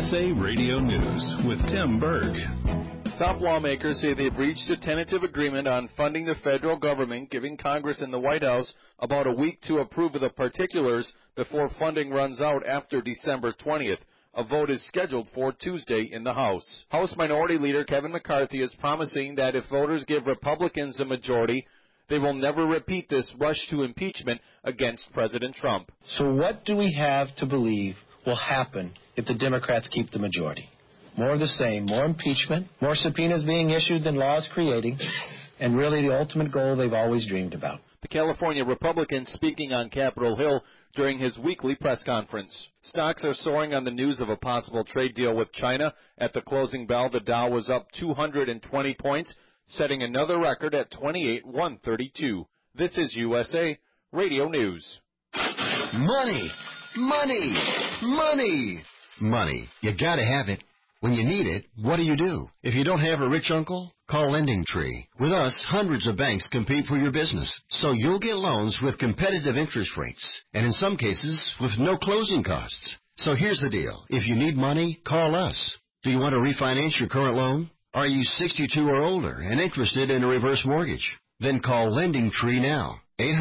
USA Radio News with Tim Berg. Top lawmakers say they've reached a tentative agreement on funding the federal government, giving Congress and the White House about a week to approve of the particulars before funding runs out after December 20th. A vote is scheduled for Tuesday in the House. House Minority Leader Kevin McCarthy is promising that if voters give Republicans a majority, they will never repeat this rush to impeachment against President Trump. So what do we have to believe will happen if the Democrats keep the majority? More of the same, more impeachment, more subpoenas being issued than laws creating, and really the ultimate goal they've always dreamed about. The California Republican speaking on Capitol Hill during his weekly press conference. Stocks are soaring on the news of a possible trade deal with China. At the closing bell, the Dow was up 220 points, setting another record at 28,132. This is USA Radio News. Money, money, money, money. You gotta have it. When you need it, what do? If you don't have a rich uncle, call LendingTree. With us, hundreds of banks compete for your business, so you'll get loans with competitive interest rates, and in some cases, with no closing costs. So here's the deal. If you need money, call us. Do you want to refinance your current loan? Are you 62 or older and interested in a reverse mortgage? Then call LendingTree now.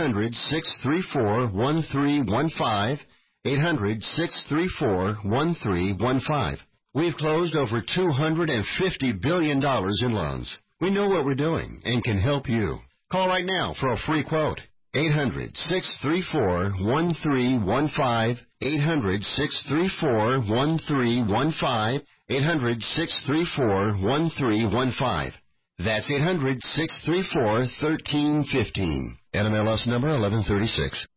800-634-1315. 800-634-1315. We've closed over $250 billion in loans. We know what we're doing and can help you. Call right now for a free quote. 800-634-1315. 800-634-1315. 800-634-1315. That's 800-634-1315. NMLS number 1136.